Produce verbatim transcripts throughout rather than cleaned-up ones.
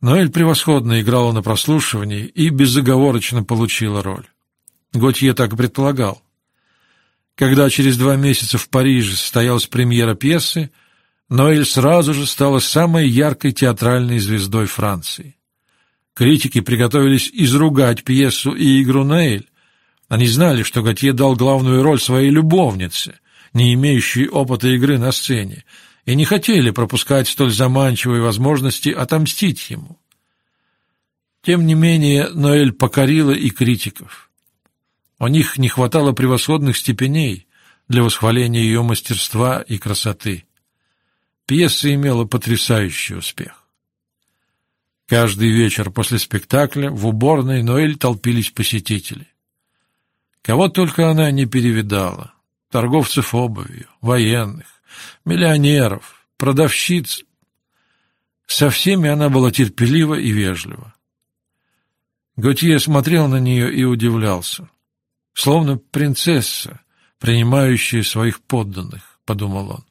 Ноэль превосходно играла на прослушивании и безоговорочно получила роль. Готье так и предполагал. Когда через два месяца в Париже состоялась премьера пьесы, Ноэль сразу же стала самой яркой театральной звездой Франции. Критики приготовились изругать пьесу и игру Ноэль. Они знали, что Готье дал главную роль своей любовнице, не имеющей опыта игры на сцене, и не хотели пропускать столь заманчивой возможности отомстить ему. Тем не менее, Ноэль покорила и критиков. У них не хватало превосходных степеней для восхваления ее мастерства и красоты. Пьеса имела потрясающий успех. Каждый вечер после спектакля в уборной Ноэль толпились посетители. Кого только она не перевидала: торговцев обувью, военных, миллионеров, продавщиц. Со всеми она была терпелива и вежлива. Готье смотрел на нее и удивлялся. «Словно принцесса, принимающая своих подданных», — подумал он.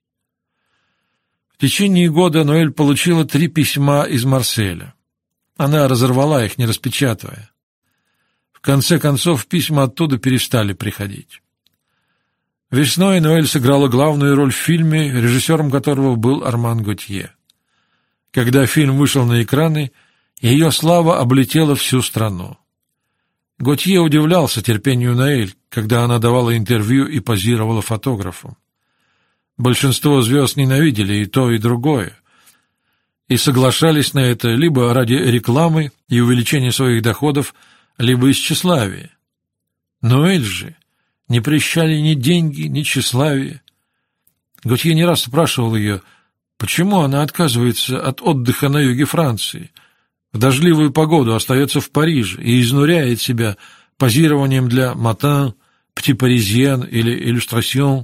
В течение года Ноэль получила три письма из Марселя. Она разорвала их, не распечатывая. В конце концов, письма оттуда перестали приходить. Весной Ноэль сыграла главную роль в фильме, режиссером которого был Арман Готье. Когда фильм вышел на экраны, ее слава облетела всю страну. Готье удивлялся терпению Ноэль, когда она давала интервью и позировала фотографам. Большинство звезд ненавидели и то, и другое, и соглашались на это либо ради рекламы и увеличения своих доходов, либо из тщеславия. Ноэль же не прельщали ни деньги, ни тщеславие. Готье не раз спрашивал ее, почему она отказывается от отдыха на юге Франции, в дождливую погоду остается в Париже и изнуряет себя позированием для «Матин», «Пти Паризьен» или «Иллюстрасьон».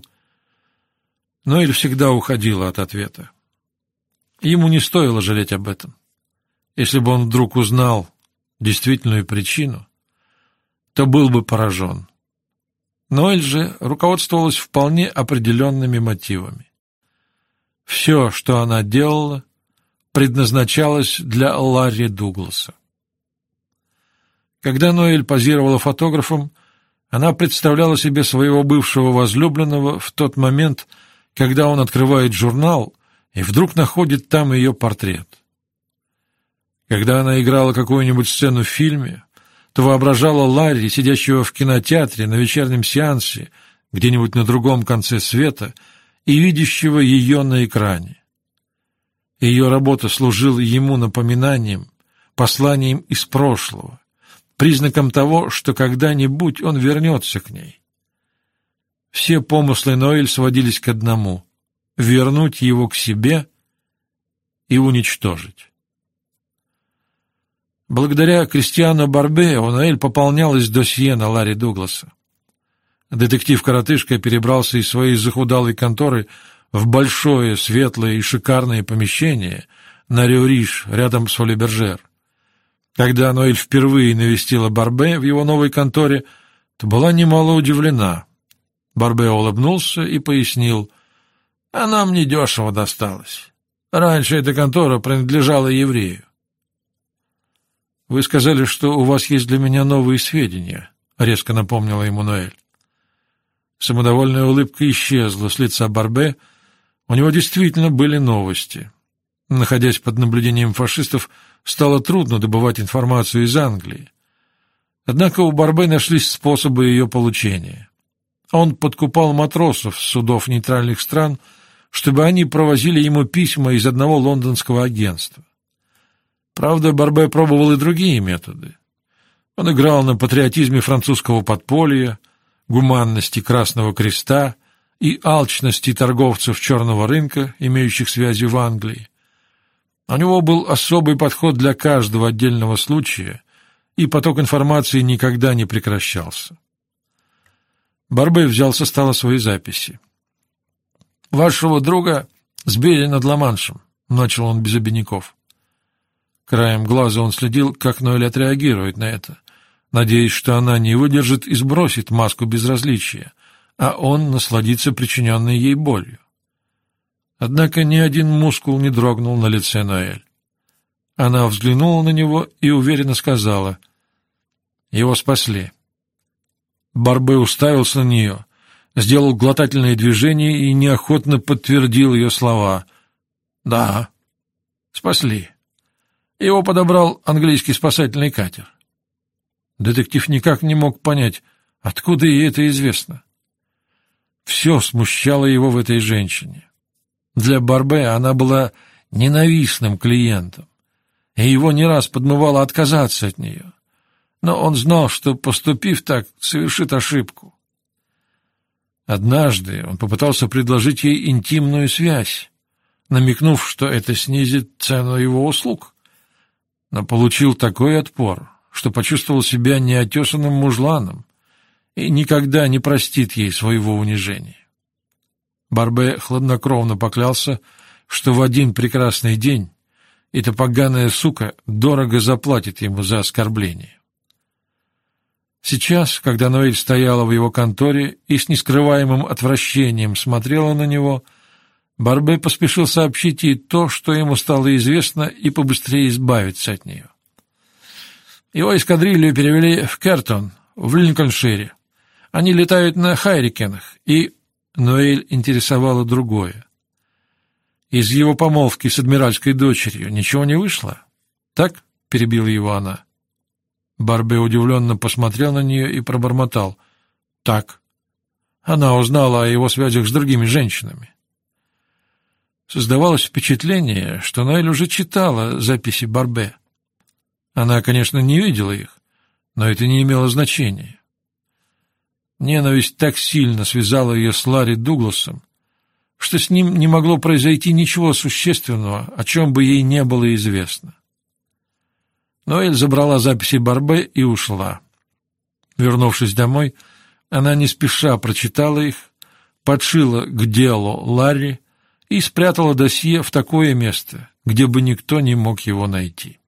Ноэль всегда уходила от ответа. Ему не стоило жалеть об этом. Если бы он вдруг узнал действительную причину, то был бы поражен. Ноэль же руководствовалась вполне определенными мотивами. Все, что она делала, предназначалось для Ларри Дугласа. Когда Ноэль позировала фотографом, она представляла себе своего бывшего возлюбленного в тот момент, когда он открывает журнал и вдруг находит там ее портрет. Когда она играла какую-нибудь сцену в фильме, то воображала Ларри, сидящего в кинотеатре на вечернем сеансе где-нибудь на другом конце света и видящего ее на экране. Ее работа служила ему напоминанием, посланием из прошлого, признаком того, что когда-нибудь он вернется к ней. Все помыслы Ноэль сводились к одному — вернуть его к себе и уничтожить. Благодаря Кристиану Барбе у Ноэль пополнялось досье на Ларри Дугласа. Детектив-коротышка перебрался из своей захудалой конторы в большое, светлое и шикарное помещение на Рю-Риш, рядом с Оли-Бержер. Когда Ноэль впервые навестила Барбе в его новой конторе, то была немало удивлена. Барбе улыбнулся и пояснил: «Она мне дешево досталась. Раньше эта контора принадлежала еврею». «Вы сказали, что у вас есть для меня новые сведения», — резко напомнила ему Ноэль. Самодовольная улыбка исчезла с лица Барбе. У него действительно были новости. Находясь под наблюдением фашистов, стало трудно добывать информацию из Англии. Однако у Барбе нашлись способы ее получения. Он подкупал матросов с судов нейтральных стран, чтобы они провозили ему письма из одного лондонского агентства. Правда, Барбе пробовал и другие методы. Он играл на патриотизме французского подполья, гуманности Красного Креста и алчности торговцев черного рынка, имеющих связи в Англии. У него был особый подход для каждого отдельного случая, и поток информации никогда не прекращался. Барбе взял со стола свои записи. «Вашего друга сбили над Ла-Маншем», — начал он без обиняков. Краем глаза он следил, как Ноэль отреагирует на это, надеясь, что она не выдержит и сбросит маску безразличия, а он насладится причиненной ей болью. Однако ни один мускул не дрогнул на лице Ноэль. Она взглянула на него и уверенно сказала: «Его спасли». Барбе уставился на нее, сделал глотательное движение и неохотно подтвердил ее слова. «Да, спасли. Его подобрал английский спасательный катер». Детектив никак не мог понять, откуда ей это известно. Все смущало его в этой женщине. Для Барбе она была ненавистным клиентом, и его не раз подмывало отказаться от нее. Но он знал, что, поступив так, совершит ошибку. Однажды он попытался предложить ей интимную связь, намекнув, что это снизит цену его услуг, но получил такой отпор, что почувствовал себя неотесанным мужланом и никогда не простит ей своего унижения. Барбе хладнокровно поклялся, что в один прекрасный день эта поганая сука дорого заплатит ему за оскорбление. Сейчас, когда Ноэль стояла в его конторе и с нескрываемым отвращением смотрела на него, Барбе поспешил сообщить ей то, что ему стало известно, и побыстрее избавиться от нее. Его эскадрилью перевели в Кертон, в Линкольншире. Они летают на Хайрикенах, и Ноэль интересовало другое. Из его помолвки с адмиральской дочерью ничего не вышло? Так? — перебила его она. Барбе удивленно посмотрел на нее и пробормотал. Так. Она узнала о его связях с другими женщинами. Создавалось впечатление, что Ноэль уже читала записи Барбе. Она, конечно, не видела их, но это не имело значения. Ненависть так сильно связала ее с Ларри Дугласом, что с ним не могло произойти ничего существенного, о чем бы ей не было известно. Ноэль забрала записи Барбе и ушла. Вернувшись домой, она не спеша прочитала их, подшила к делу Ларри и спрятала досье в такое место, где бы никто не мог его найти.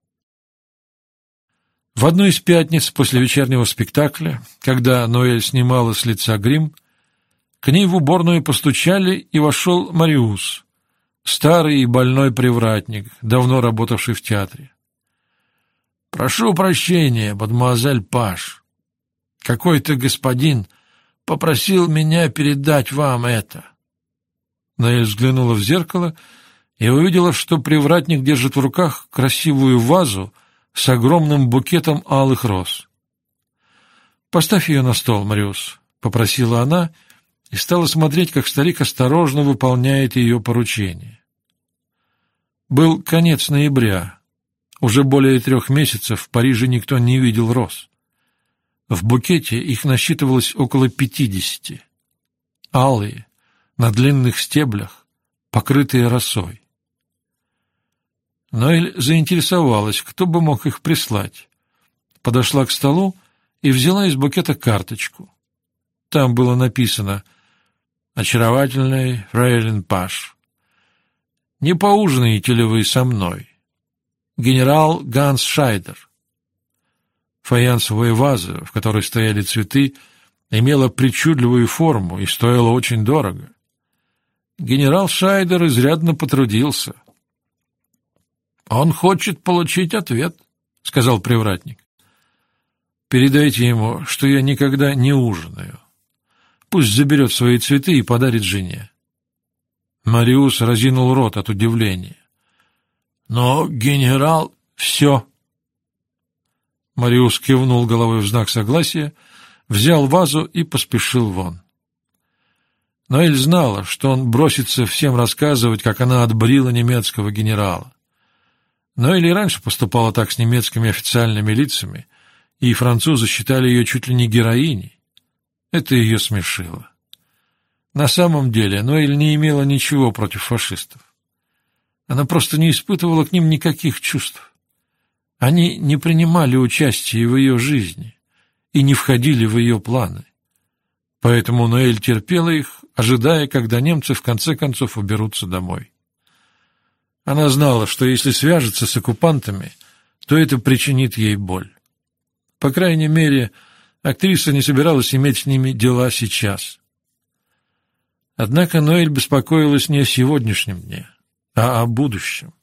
В одну из пятниц после вечернего спектакля, когда Ноэль снимала с лица грим, к ней в уборную постучали, и вошел Мариус, старый и больной привратник, давно работавший в театре. «Прошу прощения, мадемуазель Паш. Какой-то господин попросил меня передать вам это». Ноэль взглянула в зеркало и увидела, что привратник держит в руках красивую вазу с огромным букетом алых роз. «Поставь ее на стол, Мариус», — попросила она, и стала смотреть, как старик осторожно выполняет ее поручение. Был конец ноября. Уже более трех месяцев в Париже никто не видел роз. В букете их насчитывалось около пятидесяти. Алые, на длинных стеблях, покрытые росой. Ноэль заинтересовалась, кто бы мог их прислать. Подошла к столу и взяла из букета карточку. Там было написано: «Очаровательный фрейлин Паш, не поужинаете ли вы со мной? Генерал Ганс Шайдер». Фаянсовая ваза, в которой стояли цветы, имела причудливую форму и стоила очень дорого. Генерал Шайдер изрядно потрудился. «Он хочет получить ответ», — сказал привратник. «Передайте ему, что я никогда не ужинаю. Пусть заберет свои цветы и подарит жене». Мариус разинул рот от удивления. «Но генерал...» «Все». Мариус кивнул головой в знак согласия, взял вазу и поспешил вон. Ноэль знала, что он бросится всем рассказывать, как она отбрила немецкого генерала. Ноэль и раньше поступала так с немецкими официальными лицами, и французы считали ее чуть ли не героиней. Это ее смешило. На самом деле Ноэль не имела ничего против фашистов. Она просто не испытывала к ним никаких чувств. Они не принимали участия в ее жизни и не входили в ее планы. Поэтому Ноэль терпела их, ожидая, когда немцы в конце концов уберутся домой. Она знала, что если свяжется с оккупантами, то это причинит ей боль. По крайней мере, актриса не собиралась иметь с ними дела сейчас. Однако Ноэль беспокоилась не о сегодняшнем дне, а о будущем.